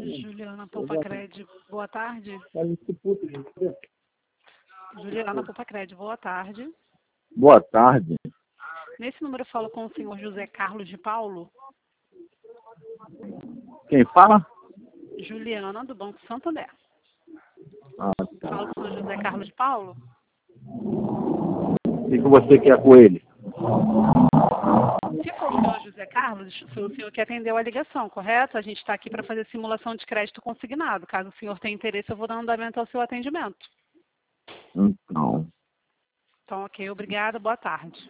Juliana Poupacred, boa tarde. Juliana Poupacred, boa tarde. Boa tarde. Nesse número eu falo com o senhor José Carlos de Paulo. Quem fala? Juliana, do Banco Santander. Ah, tá. Falo com o senhor José Carlos de Paulo. O que você quer com ele? Se for o senhor José Carlos, foi o senhor que atendeu a ligação, correto? A gente está aqui para fazer simulação de crédito consignado. Caso o senhor tenha interesse, eu vou dar andamento ao seu atendimento. Então. Então, ok. Obrigada. Boa tarde.